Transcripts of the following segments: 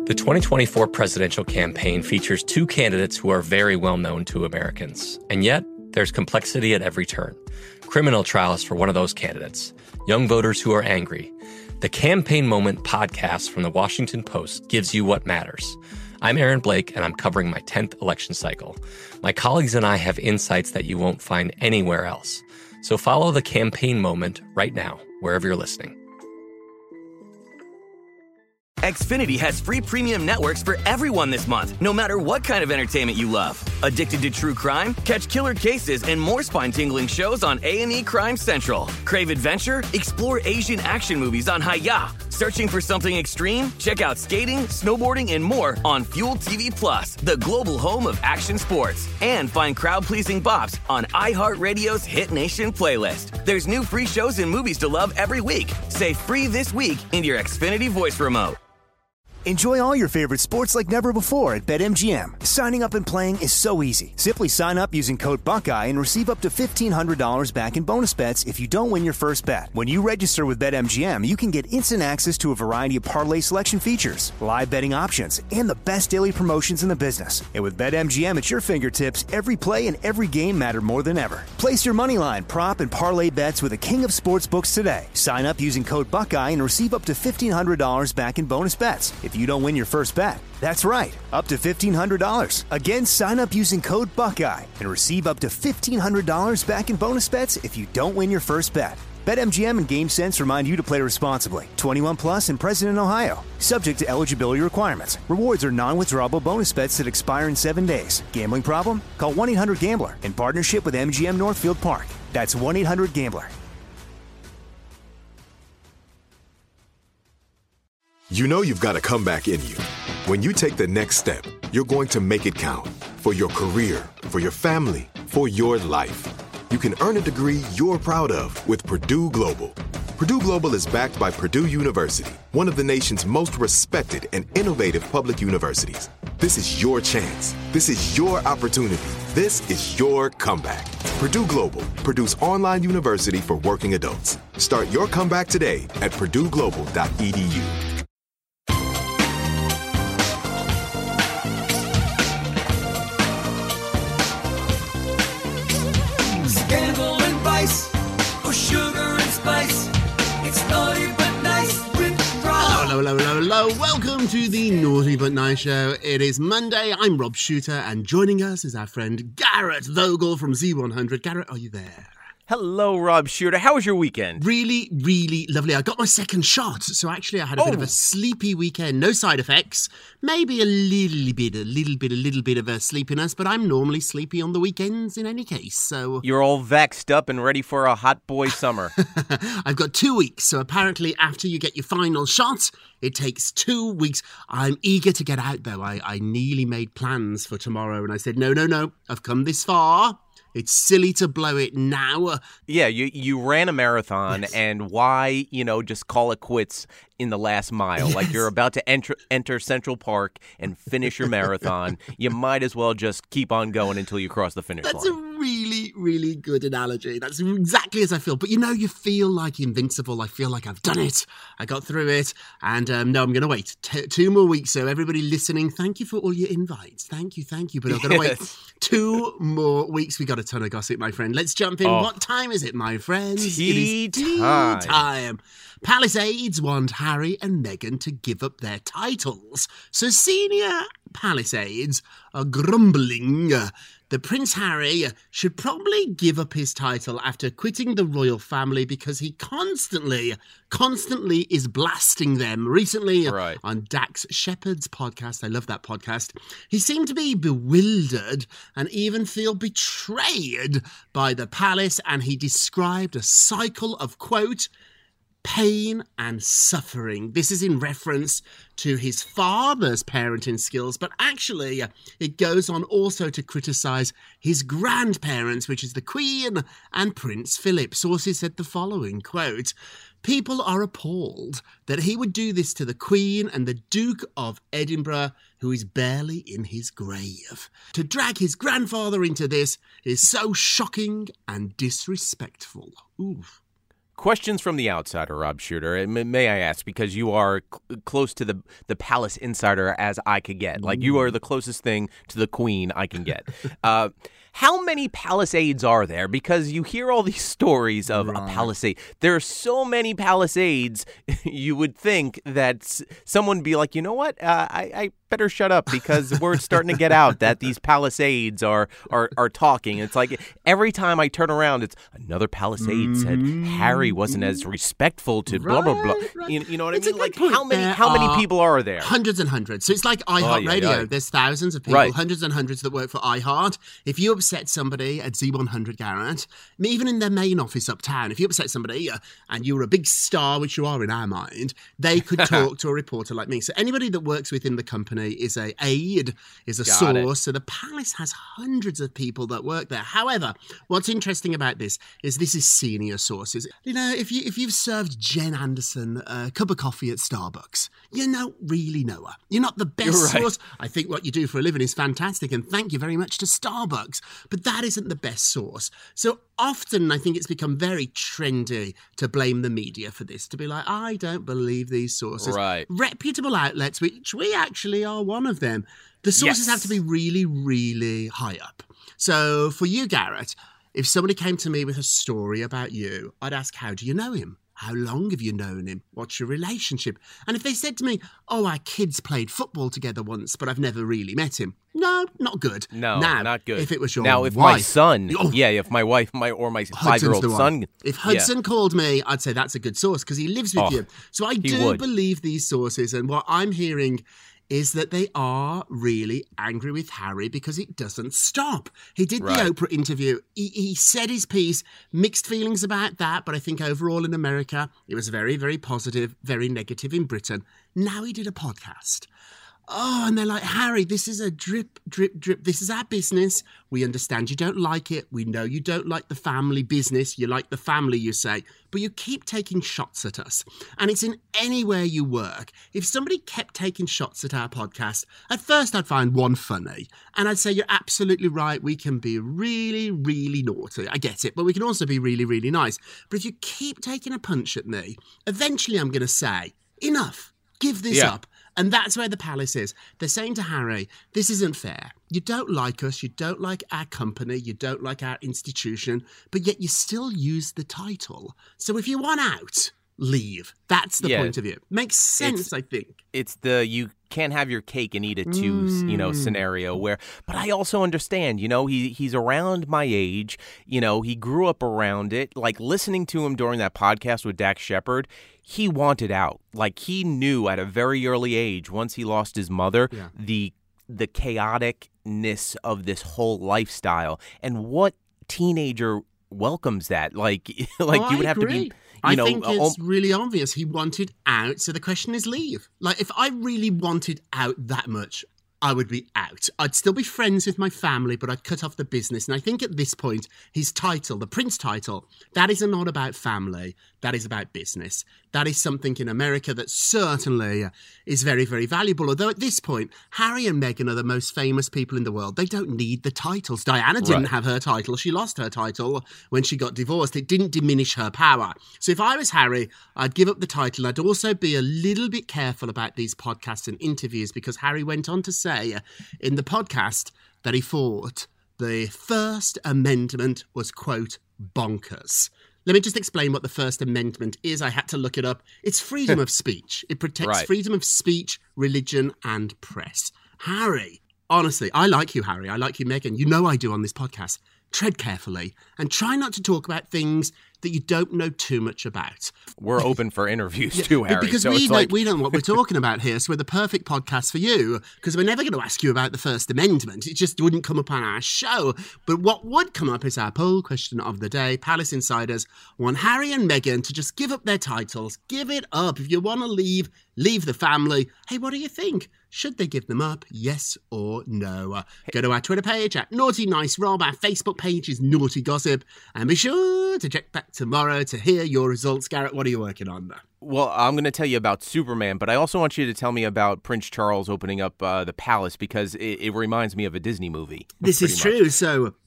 The 2024 presidential campaign features two candidates who are very well known to Americans. And yet, there's complexity at every turn. Criminal trials for one of those candidates. Young voters who are angry. The Campaign Moment podcast from the Washington Post gives you what matters. I'm Aaron Blake, and I'm covering my 10th election cycle. My colleagues and I have insights that you won't find anywhere else. So follow the Campaign Moment right now, wherever you're listening. Xfinity has free premium networks for everyone this month, no matter what kind of entertainment you love. Addicted to true crime? Catch killer cases and more spine-tingling shows on A&E Crime Central. Crave adventure? Explore Asian action movies on Hi-YAH. Searching for something extreme? Check out skating, snowboarding, and more on Fuel TV Plus, the global home of action sports. And find crowd-pleasing bops on iHeartRadio's Hit Nation playlist. There's new free shows and movies to love every week. Say free this week in your Xfinity voice remote. Enjoy all your favorite sports like never before at BetMGM. Signing up and playing is so easy. Simply sign up using code Buckeye and receive up to $1,500 back in bonus bets if you don't win your first bet. When you register with BetMGM, you can get instant access to a variety of parlay selection features, live betting options, and the best daily promotions in the business. And with BetMGM at your fingertips, every play and every game matter more than ever. Place your moneyline, prop, and parlay bets with the king of sportsbooks today. Sign up using code Buckeye and receive up to $1,500 back in bonus bets if you don't win your first bet. That's right, up to $1,500. Again, sign up using code Buckeye and receive up to $1,500 back in bonus bets if you don't win your first bet. BetMGM and GameSense remind you to play responsibly. 21 plus and present in Ohio. Subject to eligibility requirements. Rewards are non-withdrawable bonus bets that expire in 7 days. Gambling problem? Call 1-800-GAMBLER in partnership with MGM Northfield Park. That's 1-800-GAMBLER. You know you've got a comeback in you. When you take the next step, you're going to make it count. For your career, for your family, for your life. You can earn a degree you're proud of with Purdue Global. Purdue Global is backed by Purdue University, one of the nation's most respected and innovative public universities. This is your chance. This is your opportunity. This is your comeback. Purdue Global, Purdue's online university for working adults. Start your comeback today at purdueglobal.edu. Scandal and vice, or sugar and spice. It's naughty but nice with Rob. Hello. Welcome to the Naughty But Nice Show. It is Monday. I'm Rob Shooter, and joining us is our friend Garrett Vogel from Z100. Garrett, are you there? Hello, Rob Shooter. How was your weekend? Really, really lovely. I got my second shot, so actually I had a bit of a sleepy weekend. No side effects. Maybe a little bit of a sleepiness, but I'm normally sleepy on the weekends in any case, so... You're all vaxxed up and ready for a hot boy summer. I've got 2 weeks, so apparently after you get your final shot, it takes 2 weeks. I'm eager to get out, though. I nearly made plans for tomorrow, and I said, no, I've come this far. It's silly to blow it now. Yeah, you ran a marathon, yes. And why, just call it quits in the last mile? Yes. Like you're about to enter Central Park and finish your marathon. You might as well just keep on going until you cross the finish line. That's a really, really good analogy. That's exactly as I feel. But you feel like invincible. I feel like I've done it. I got through it. And no, I'm going to wait 2 more weeks. So everybody listening, thank you for all your invites. Thank you. But I'm going to wait 2 more weeks. We got a ton of gossip, my friend. Let's jump in. What time is it, my friends? Tea time. Palisades want Harry and Meghan to give up their titles. So senior Palisades are grumbling that Prince Harry should probably give up his title after quitting the royal family because he constantly is blasting them. Recently, right, on Dax Shepard's podcast, I love that podcast, he seemed to be bewildered and even feel betrayed by the palace, and he described a cycle of, quote, pain and suffering. This is in reference to his father's parenting skills, but actually it goes on also to criticise his grandparents, which is the Queen and Prince Philip. Sources said the following, quote, people are appalled that he would do this to the Queen and the Duke of Edinburgh, who is barely in his grave. To drag his grandfather into this is so shocking and disrespectful. Ooh. questions from the outsider, Rob Shooter. May I ask, because you are close to the palace insider as I could get. Like, you are the closest thing to the queen I can get. How many palisades are there? Because you hear all these stories of a palisade. There are so many palisades, you would think that someone would be like, you know what? I better shut up because word's starting to get out that these palisades are talking. It's like every time I turn around, it's another palisade said Harry wasn't as respectful to blah, blah, blah. Right. You know what I It's mean? a Like, good point. how many people are there? Hundreds and hundreds. So it's like iHeartRadio. There's thousands of people, Right. hundreds and hundreds that work for iHeart. If you upset somebody at Z100, Garrett, even in their main office uptown, if you upset somebody and you're a big star, which you are in our mind, they could talk to a reporter like me. So anybody that works within the company is a aide, is a source. So the palace has hundreds of people that work there. However, what's interesting about this is senior sources. You know, if you've served Jen Anderson a cup of coffee at Starbucks, you don't really know her. You're not the best source. I think what you do for a living is fantastic, and thank you very much to Starbucks. But that isn't the best source. So often I think it's become very trendy to blame the media for this, to be like, I don't believe these sources. Right. Reputable outlets, which we actually are one of them, the sources have to be really, really high up. So for you, Garrett, if somebody came to me with a story about you, I'd ask, how do you know him? How long have you known him? What's your relationship? And if they said to me, oh, our kids played football together once, but I've never really met him. No, not good. No, now, not good. If it was your now, if wife, my son, oh, if my wife, my Hudson's 5-year-old the one. son, If Hudson called me, I'd say that's a good source because he lives with you. So I do would. believe these sources, and what I'm hearing is that they are really angry with Harry because it doesn't stop. He did the Oprah interview. He said his piece, mixed feelings about that, but I think overall in America, it was very, very positive, very negative in Britain. Now he did a podcast. Oh, and they're like, Harry, this is a drip, drip, drip. This is our business. We understand you don't like it. We know you don't like the family business. You like the family, you say. But you keep taking shots at us. And it's in anywhere you work. If somebody kept taking shots at our podcast, at first I'd find one funny. And I'd say, you're absolutely right. We can be really, really naughty. I get it. But we can also be really, really nice. But if you keep taking a punch at me, eventually I'm going to say, enough. Give this up. And that's where the palace is. They're saying to Harry, this isn't fair. You don't like us, you don't like our company, you don't like our institution, but yet you still use the title. So if you want out, leave. That's the point of view. Makes sense, I think. It's the you can't have your cake and eat it too, scenario where, but I also understand, he's around my age, he grew up around it, like listening to him during that podcast with Dax Shepard, he wanted out. Like he knew at a very early age, once he lost his mother, the chaoticness of this whole lifestyle. And what teenager welcomes that? Like you would have to be... I think it's really obvious. He wanted out, so the question is leave. Like, if I really wanted out that much, I would be out. I'd still be friends with my family, but I'd cut off the business. And I think at this point, his title, the Prince title, that is not about family. That is about business. That is something in America that certainly is very, very valuable. Although at this point, Harry and Meghan are the most famous people in the world. They don't need the titles. Diana didn't have her title. She lost her title when she got divorced. It didn't diminish her power. So if I was Harry, I'd give up the title. I'd also be a little bit careful about these podcasts and interviews because Harry went on to say in the podcast that he thought the First Amendment was, quote, bonkers. Let me just explain what the First Amendment is. I had to look it up. It's freedom of speech. It protects freedom of speech, religion, and press. Harry, honestly, I like you, Harry. I like you, Meghan. You know I do on this podcast. Tread carefully and try not to talk about things that you don't know too much about. We're open for interviews too, Harry. Because so we know what we're talking about here, so we're the perfect podcast for you, because we're never going to ask you about the First Amendment. It just wouldn't come up on our show. But what would come up is our poll question of the day. Palace Insiders want Harry and Meghan to just give up their titles. Give it up. If you want to leave the family. Hey, what do you think? Should they give them up? Yes or no? Go to our Twitter page at Naughty Nice Rob. Our Facebook page is Naughty Gossip. And be sure to check back tomorrow to hear your results. Garrett, what are you working on there? Well, I'm going to tell you about Superman, but I also want you to tell me about Prince Charles opening up the palace because it reminds me of a Disney movie. This is true. So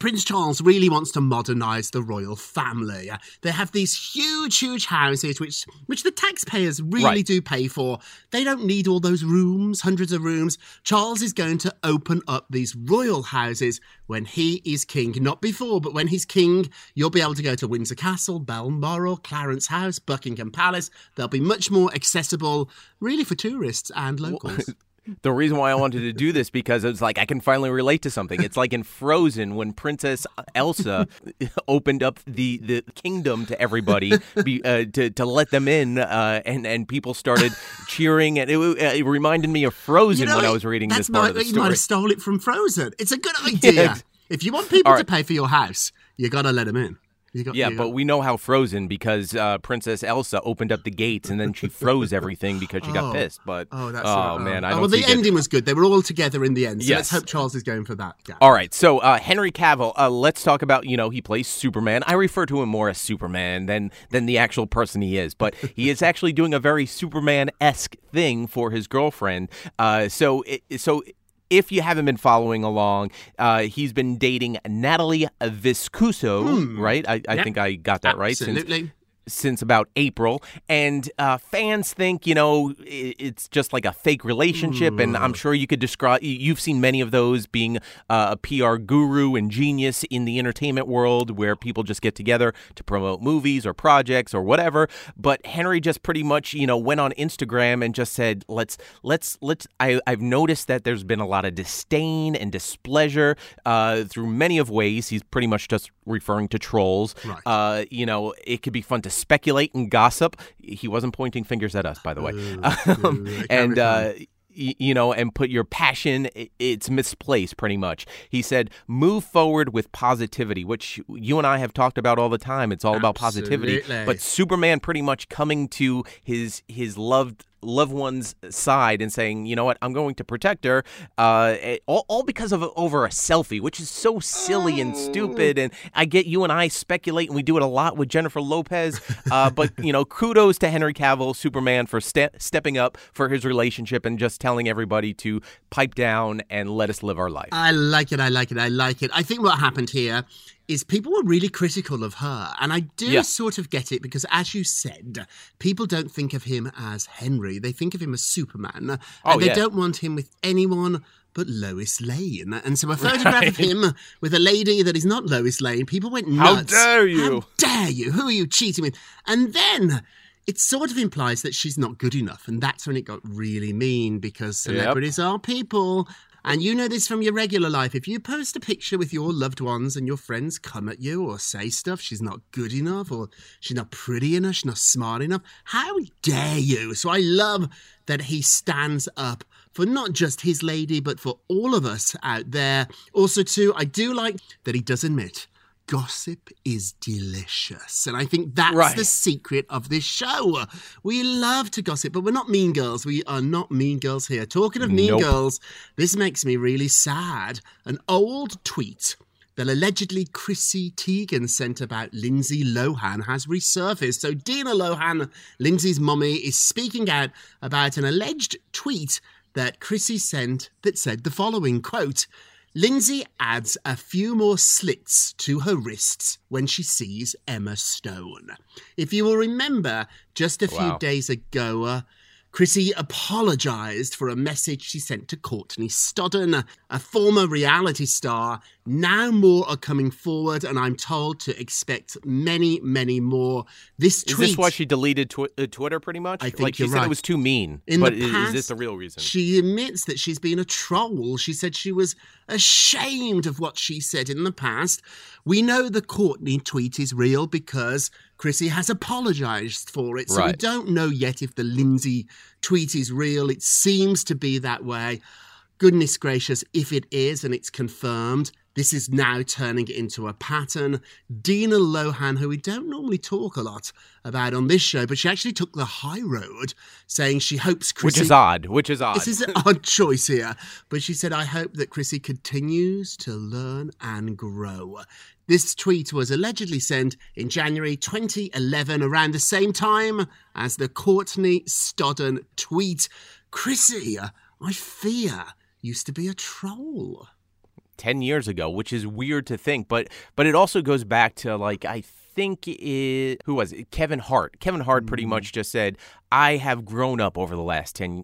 Prince Charles really wants to modernise the royal family. They have these huge houses, which the taxpayers really do pay for. They don't need all those rooms, hundreds of rooms. Charles is going to open up these royal houses when he is king. Not before, but when he's king, you'll be able to go to Windsor Castle, Balmoral, Clarence House, Buckingham Palace. They'll be much more accessible, really, for tourists and locals. The reason why I wanted to do this because it's like I can finally relate to something. It's like in Frozen when Princess Elsa opened up the kingdom to everybody to let them in, and people started cheering, and it reminded me of Frozen when I was reading this part of the story. You might have stole it from Frozen. It's a good idea. Yeah. If you want people to pay for your house, you got to let them in. But we know how Frozen because Princess Elsa opened up the gates and then she froze everything because she got pissed. But man, I don't. Well, the see ending was good. They were all together in the end. So Yes. let's hope Charles is going for that. Yeah. All right, so Henry Cavill, let's talk about, he plays Superman. I refer to him more as Superman than the actual person he is, but he is actually doing a very Superman-esque thing for his girlfriend. So if you haven't been following along, he's been dating Natalie Viscuso, right? I think I got that right. Absolutely. Since about April, and fans think, it's just like a fake relationship, and I'm sure you could describe, you've seen many of those, being a PR guru and genius in the entertainment world where people just get together to promote movies or projects or whatever, but Henry just pretty much, went on Instagram and just said, I've noticed that there's been a lot of disdain and displeasure through many of ways. He's pretty much just referring to trolls. Right. It could be fun to speculate and gossip. He wasn't pointing fingers at us, by the way. And put your passion, it's misplaced pretty much. He said, move forward with positivity, which you and I have talked about all the time. It's all about positivity. But Superman pretty much coming to his loved one's side and saying, you know what, I'm going to protect her, all because of over a selfie, which is so silly and stupid. And I get you and I speculate, and we do it a lot with Jennifer Lopez. But kudos to Henry Cavill, Superman, for stepping up for his relationship and just telling everybody to pipe down and let us live our life. I like it. I think what happened here is people were really critical of her. And I do sort of get it because, as you said, people don't think of him as Henry. They think of him as Superman. And they don't want him with anyone but Lois Lane. And so a photograph of him with a lady that is not Lois Lane, people went nuts. How dare you? How dare you? Who are you cheating with? And then it sort of implies that she's not good enough. And that's when it got really mean, because celebrities are people. And you know this from your regular life. If you post a picture with your loved ones and your friends come at you or say stuff, she's not good enough, or she's not pretty enough, she's not smart enough, how dare you? So I love that he stands up for not just his lady, but for all of us out there. Also, too, I do like that he does admit gossip is delicious. And I think that's the secret of this show. We love to gossip, but we're not mean girls. We are not mean girls here. Talking of mean girls, this makes me really sad. An old tweet that allegedly Chrissy Teigen sent about Lindsay Lohan has resurfaced. So Dina Lohan, Lindsay's mummy, is speaking out about an alleged tweet that Chrissy sent that said the following, quote, Lindsay adds a few more slits to her wrists when she sees Emma Stone. If you will remember, just a few days ago, Chrissy apologised for a message she sent to Courtney Stodden, a former reality star. Now more are coming forward, and I'm told to expect many, many more. This tweet... Is this why she deleted Twitter pretty much? I think she said it was too mean. But is this the real reason? She admits that she's been a troll. She said she was ashamed of what she said in the past. We know the Courtney tweet is real because Chrissy has apologised for it. So we don't know yet if the Lindsay tweet is real. It seems to be that way. Goodness gracious, if it is and it's confirmed, this is now turning it into a pattern. Dina Lohan, who we don't normally talk a lot about on this show, but she actually took the high road, saying she hopes Chrissy... Which is odd. This is an odd choice here. But she said, I hope that Chrissy continues to learn and grow. This tweet was allegedly sent in January 2011, around the same time as the Courtney Stodden tweet. Chrissy, I fear, used to be a troll. 10 years ago, which is weird to think. But it also goes back to, like, I think who was it? Kevin Hart. Kevin Hart pretty much just said, I have grown up over the last 10,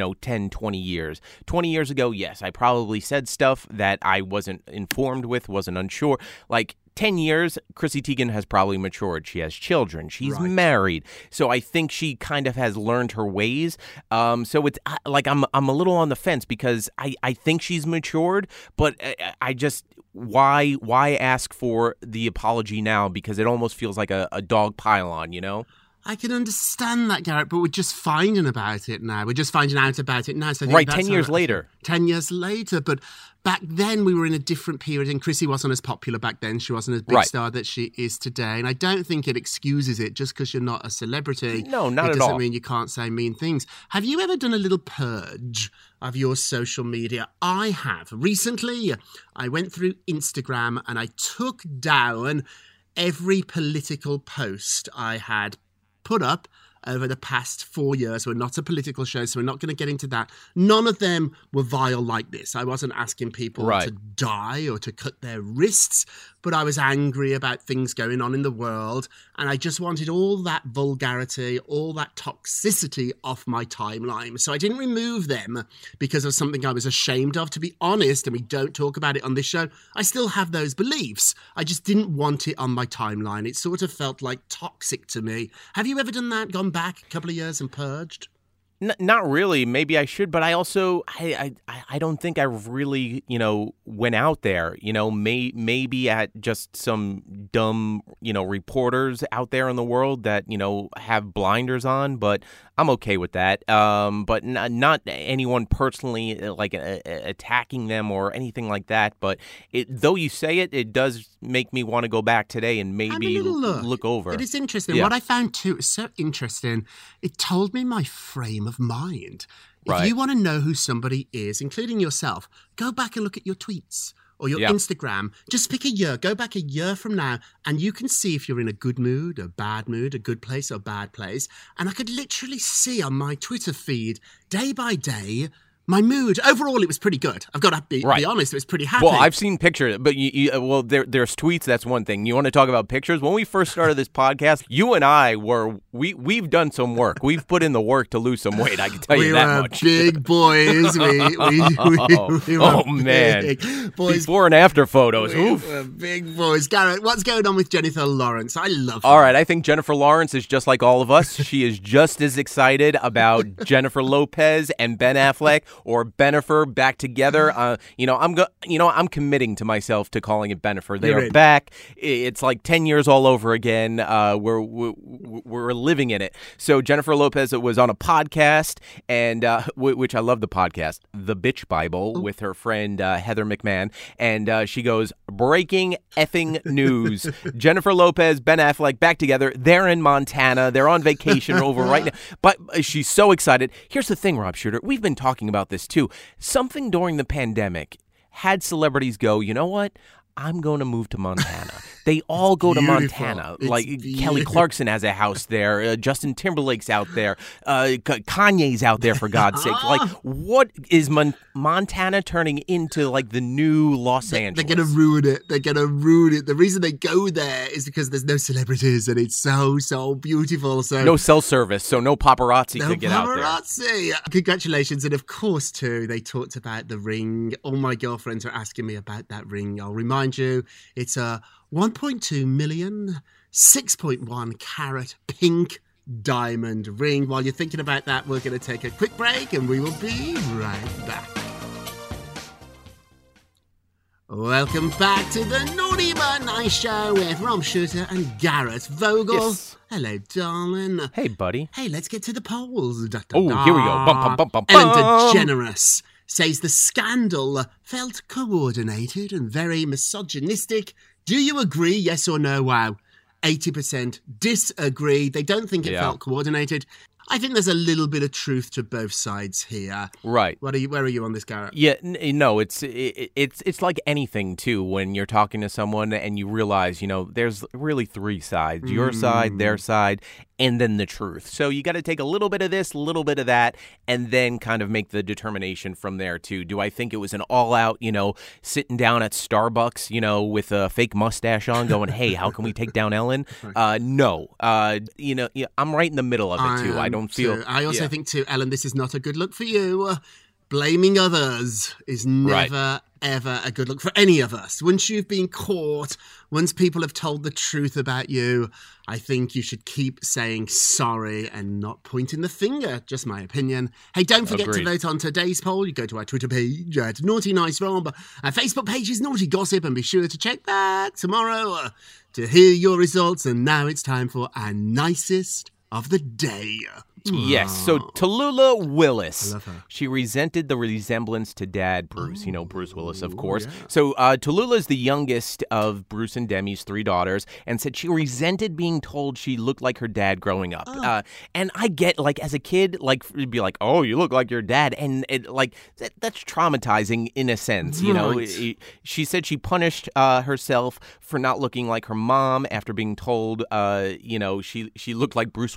20 years. 20 years ago, yes, I probably said stuff that I wasn't informed with, wasn't unsure. Like, 10 years, Chrissy Teigen has probably matured. She has children. She's married. So I think she kind of has learned her ways. So it's like I'm a little on the fence because I think she's matured, but I just why ask for the apology now? Because it almost feels like a dog pile-on, you know? I can understand that, Garrett, but we're just finding about it now. We're just finding out about it now. So I think right, that's 10 years later. 10 years later, but back then we were in a different period, and Chrissy wasn't as popular back then. She wasn't as big star that she is today, and I don't think it excuses it just because you're not a celebrity. No, not at all. It doesn't mean you can't say mean things. Have you ever done a little purge of your social media? I have. Recently, I went through Instagram and I took down every political post I had put up over the past 4 years. We're not a political show, so we're not going to get into that. None of them were vile like this. I wasn't asking people to die or to cut their wrists, but I was angry about things going on in the world, and I just wanted all that vulgarity, all that toxicity off my timeline. So I didn't remove them because of something I was ashamed of. To be honest, and we don't talk about it on this show, I still have those beliefs. I just didn't want it on my timeline. It sort of felt like toxic to me. Have you ever done that? Gone back a couple of years and purged? Not really. Maybe I should, but I also I don't think I really went out there. Maybe at just some dumb reporters out there in the world that have blinders on. But I'm okay with that. But not anyone personally like attacking them or anything like that. But though you say it does make me want to go back today and maybe look over. It is interesting. Yeah. What I found too is so interesting. It told me my frame of mind. If you want to know who somebody is, including yourself, go back and look at your tweets or your Instagram. Just pick a year. Go back a year from now and you can see if you're in a good mood, a bad mood, a good place or a bad place. And I could literally see on my Twitter feed, day by day, my mood. Overall, it was pretty good. I've got to be honest, it was pretty happy. Well, I've seen pictures, but there's tweets, that's one thing. You want to talk about pictures? When we first started this podcast, you and I we've done some work. We've put in the work to lose some weight, I can tell you that much. We were big boys. We were man. Big boys. Before and after photos. We were big boys. Garrett, what's going on with Jennifer Lawrence? I love her. All right, I think Jennifer Lawrence is just like all of us. She is just as excited about Jennifer Lopez and Ben Affleck or Bennifer back together. I'm committing to myself to calling it Bennifer. They are back. It's like 10 years all over again. We're living in it. So Jennifer Lopez was on a podcast, and which I love the podcast, The Bitch Bible, with her friend Heather McMahon, and she goes, breaking effing news. Jennifer Lopez, Ben Affleck back together. They're in Montana. They're on vacation over right now. But she's so excited. Here's the thing, Rob Shooter. We've been talking about this too. Something during the pandemic had celebrities go, you know what? I'm going to move to Montana. They all go to Montana. Like Kelly Clarkson has a house there. Justin Timberlake's out there. Kanye's out there, for God's sake. Like, what is Montana turning into, like, the new Los Angeles? They're going to ruin it. They're going to ruin it. The reason they go there is because there's no celebrities and it's so beautiful. So no cell service, so no paparazzi could get out there. Paparazzi. Congratulations. And of course, too, they talked about the ring. All my girlfriends are asking me about that ring. I'll remind you, it's a 1.2 million, 6.1 carat pink diamond ring. While you're thinking about that, we're going to take a quick break and we will be right back. Welcome back to the Naughty But Nice Show with Rob Shooter and Garrett Vogel. Yes. Hello, darling. Hey, buddy. Hey, let's get to the polls. Here we go. Bum, bum, bum, bum, Ellen bum. DeGeneres says the scandal felt coordinated and very misogynistic. Do you agree, yes or no? Wow. 80% disagree. They don't think it felt coordinated. I think there's a little bit of truth to both sides here. Right. Where are you on this, Garrett? Yeah, no, it's like anything too. When you're talking to someone and you realize, there's really three sides: your side, their side, and then the truth. So you got to take a little bit of this, a little bit of that, and then kind of make the determination from there too. Do I think it was an all-out, sitting down at Starbucks, with a fake mustache on, going, "Hey, how can we take down Ellen?" No. I'm right in the middle of it too. I don't feel. I also think too, Ellen, this is not a good look for you. Blaming others is never, ever a good look for any of us. Once you've been caught, once people have told the truth about you, I think you should keep saying sorry and not pointing the finger. Just my opinion. Hey, don't forget to vote on today's poll. You go to our Twitter page at Naughty Nice Rob. Our Facebook page is Naughty Gossip, and be sure to check back tomorrow to hear your results. And now it's time for our nicest of the day. Yes, so Tallulah Willis. I love her. She resented the resemblance to Dad Bruce, Bruce Willis, of course. Yeah. So Tallulah is the youngest of Bruce and Demi's 3 daughters, and said she resented being told she looked like her dad growing up. And I get, as a kid, it'd be like, "Oh, you look like your dad," and that's traumatizing in a sense, Right. She said she punished herself for not looking like her mom after being told, she looked like Bruce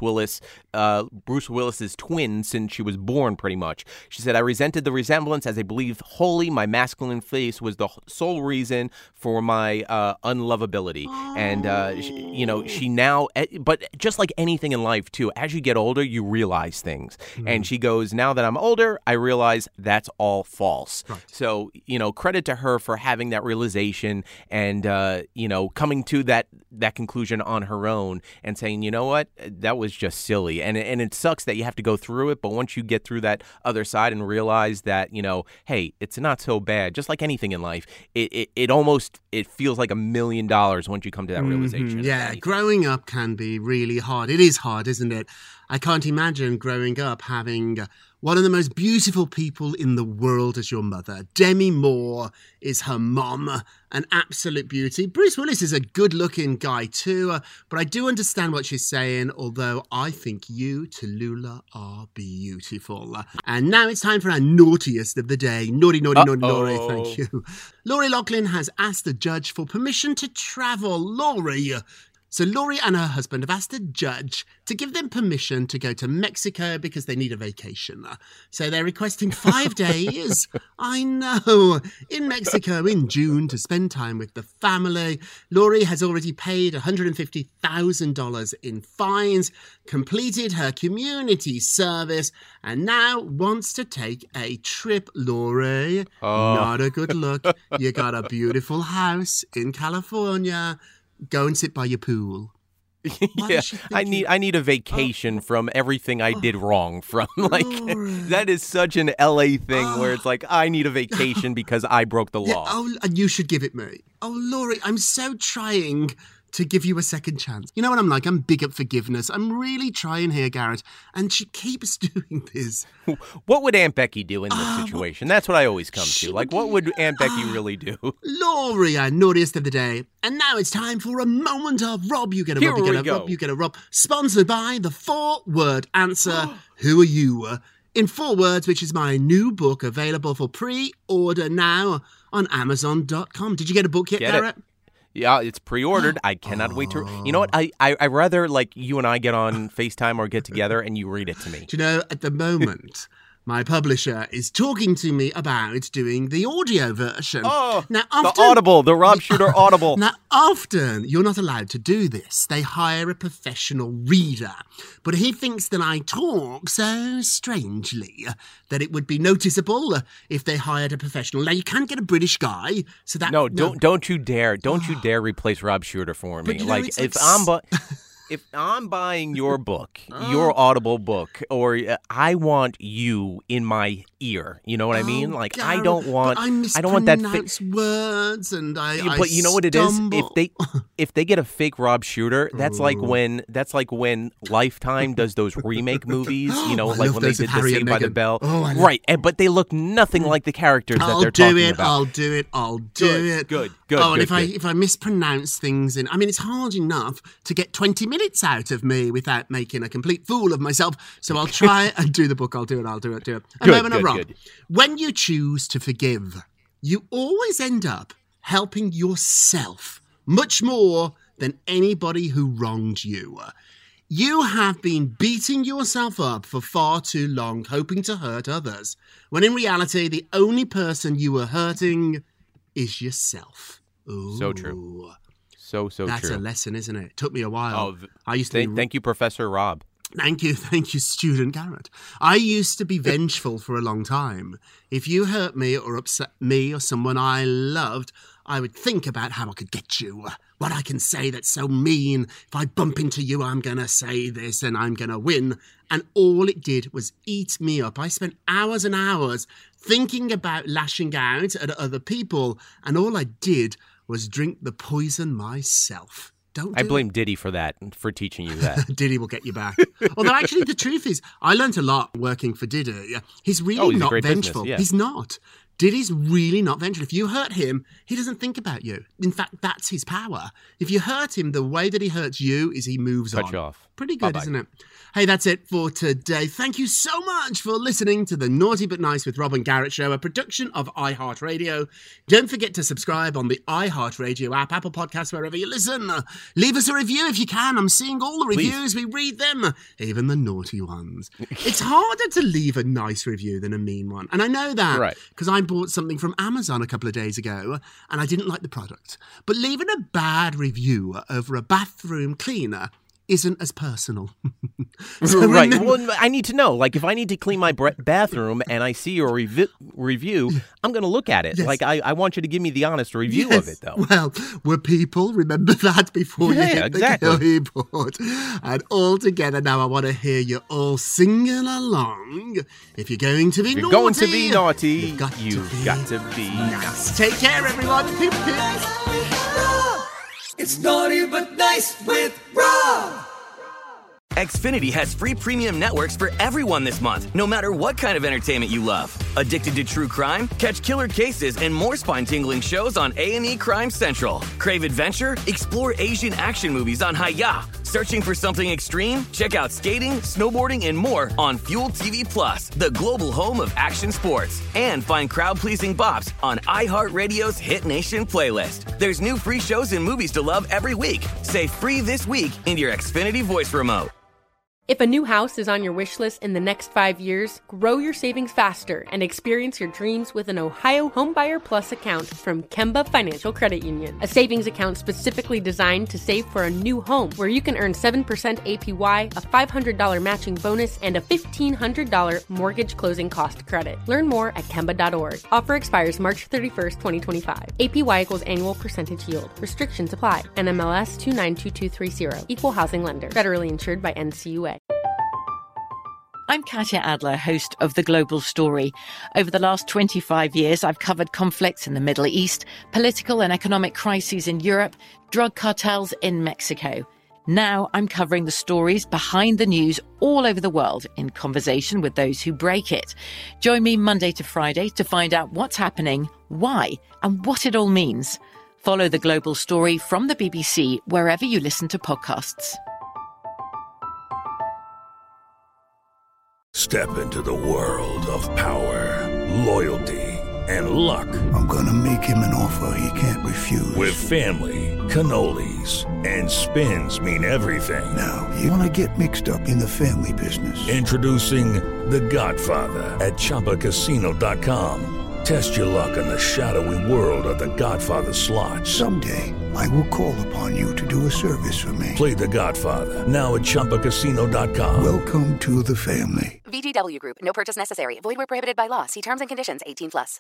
Willis's twin since she was born, pretty much. She said, "I resented the resemblance as I believe wholly my masculine face was the sole reason for my unlovability." And, she now, but just like anything in life, too, as you get older, you realize things. And she goes, "Now that I'm older, I realize that's all false." Right. So, credit to her for having that realization and, coming to that conclusion on her own and saying, "You know what, that was just silly." And it sucks that you have to go through it, but once you get through that other side and realize that, hey, it's not so bad, just like anything in life, it feels like $1 million once you come to that realization. Yeah, growing up can be really hard. It is hard, isn't it? I can't imagine growing up having one of the most beautiful people in the world as your mother. Demi Moore is her mom, an absolute beauty. Bruce Willis is a good-looking guy too, but I do understand what she's saying, although I think you, Tallulah, are beautiful. And now it's time for our naughtiest of the day. Naughty, thank you. Lori Loughlin has asked the judge for permission to travel. So Lori and her husband have asked the judge to give them permission to go to Mexico because they need a vacation. So they're requesting 5 days, I know, in Mexico in June to spend time with the family. Lori has already paid $150,000 in fines, completed her community service, and now wants to take a trip. Lori, not a good look. You got a beautiful house in California. Go and sit by your pool. Yeah, I need a vacation from everything I did wrong from. That is such an LA thing where it's like, I need a vacation because I broke the law. And you should give it me. Oh, Lori, I'm so trying to give you a second chance. You know what I'm like? I'm big at forgiveness. I'm really trying here, Garrett. And she keeps doing this. What would Aunt Becky do in this situation? That's what I always come to. What would Aunt Becky really do? Lori, our naughtiest of the day. And now it's time for a moment of Rob. You get a Rob, you get a Rob, you get a Rob. Sponsored by the 4-word answer. Who are you? In 4 words, which is my new book available for pre-order now on Amazon.com. Did you get a book yet, Garrett? Yeah, it's pre-ordered. I cannot wait to... You know what? I rather, you and I get on FaceTime or get together and you read it to me. Do you know, at the moment... My publisher is talking to me about doing the audio version. Now, often, the Audible, the Rob Shuter Audible. Now, often, you're not allowed to do this. They hire a professional reader. But he thinks that I talk so strangely that it would be noticeable if they hired a professional. Now, you can't get a British guy, so that... No, don't you dare. Don't you dare replace Rob Shuter for me. If I'm buying your book, your Audible book, or I want you in my ear, you know what I mean? Garrett, I don't want that words, and But you know what it is? If they get a fake Rob Shuter, that's like when Lifetime does those remake movies, when they did the Saved by the Bell, right? But they look nothing like the characters that they're talking about. I'll do it. Good. And if I mispronounce things, it's hard enough to get 20 minutes out of me without making a complete fool of myself. So I'll try and do the book. I'll do it. A moment of Rob. When you choose to forgive, you always end up helping yourself much more than anybody who wronged you. You have been beating yourself up for far too long, hoping to hurt others, when in reality, the only person you were hurting is yourself. Ooh. So true. So That's true. a lesson, isn't it? It took me a while. Oh, I used to thank you, Professor Rob. Thank you, student Garrett. I used to be vengeful for a long time. If you hurt me or upset me or someone I loved, I would think about how I could get you. What I can say that's so mean. If I bump into you, I'm going to say this and I'm going to win. And all it did was eat me up. I spent hours and hours thinking about lashing out at other people. And all I did was drink the poison myself. I blame Diddy for that, for teaching you that. Diddy will get you back. Although actually the truth is, I learned a lot working for Diddy. He's really not vengeful. Business, yeah. He's not. Diddy's really not vengeful. If you hurt him, he doesn't think about you. In fact, that's his power. If you hurt him, the way that he hurts you is he moves on. Cut you off. Pretty good, Bye-bye. Isn't it? Hey, that's it for today. Thank you so much for listening to the Naughty But Nice with Rob and Garrett show, a production of iHeartRadio. Don't forget to subscribe on the iHeartRadio app, Apple Podcasts, wherever you listen. Leave us a review if you can. I'm seeing all the reviews. We read them, even the naughty ones. It's harder to leave a nice review than a mean one. And I know that because I bought something from Amazon a couple of days ago and I didn't like the product. But leaving a bad review over a bathroom cleaner isn't as personal. Right. Well, I need to know. Like, if I need to clean my bathroom and I see your review, I'm going to look at it. Yes. Like, I want you to give me the honest review of it, though. Well, we're people. Remember that before you hit the keyboard. And all together now, I want to hear you all singing along. If you're going to be If you're naughty, going to be naughty, you've got to be nice. Take care, everyone. Pip, pip. It's Naughty But Nice with Rob. Xfinity has free premium networks for everyone this month, no matter what kind of entertainment you love. Addicted to true crime? Catch killer cases and more spine-tingling shows on A&E Crime Central. Crave adventure? Explore Asian action movies on Hi-YAH. Searching for something extreme? Check out skating, snowboarding, and more on Fuel TV Plus, the global home of action sports. And find crowd-pleasing bops on iHeartRadio's Hit Nation playlist. There's new free shows and movies to love every week. Say free this week in your Xfinity voice remote. If a new house is on your wish list in the next 5 years, grow your savings faster and experience your dreams with an Ohio Homebuyer Plus account from Kemba Financial Credit Union. A savings account specifically designed to save for a new home where you can earn 7% APY, a $500 matching bonus, and a $1,500 mortgage closing cost credit. Learn more at Kemba.org. Offer expires March 31st, 2025. APY equals annual percentage yield. Restrictions apply. NMLS 292230. Equal housing lender. Federally insured by NCUA. I'm Katya Adler, host of The Global Story. Over the last 25 years, I've covered conflicts in the Middle East, political and economic crises in Europe, drug cartels in Mexico. Now I'm covering the stories behind the news all over the world in conversation with those who break it. Join me Monday to Friday to find out what's happening, why, and what it all means. Follow The Global Story from the BBC wherever you listen to podcasts. Step into the world of power, loyalty, and luck. I'm gonna make him an offer he can't refuse. With family, cannolis, and spins mean everything. Now, you wanna get mixed up in the family business. Introducing The Godfather at ChumbaCasino.com. Test your luck in the shadowy world of The Godfather slot. Someday, I will call upon you to do a service for me. Play The Godfather, now at ChumbaCasino.com. Welcome to the family. VGW Group. No purchase necessary. Void where prohibited by law. See terms and conditions. 18+.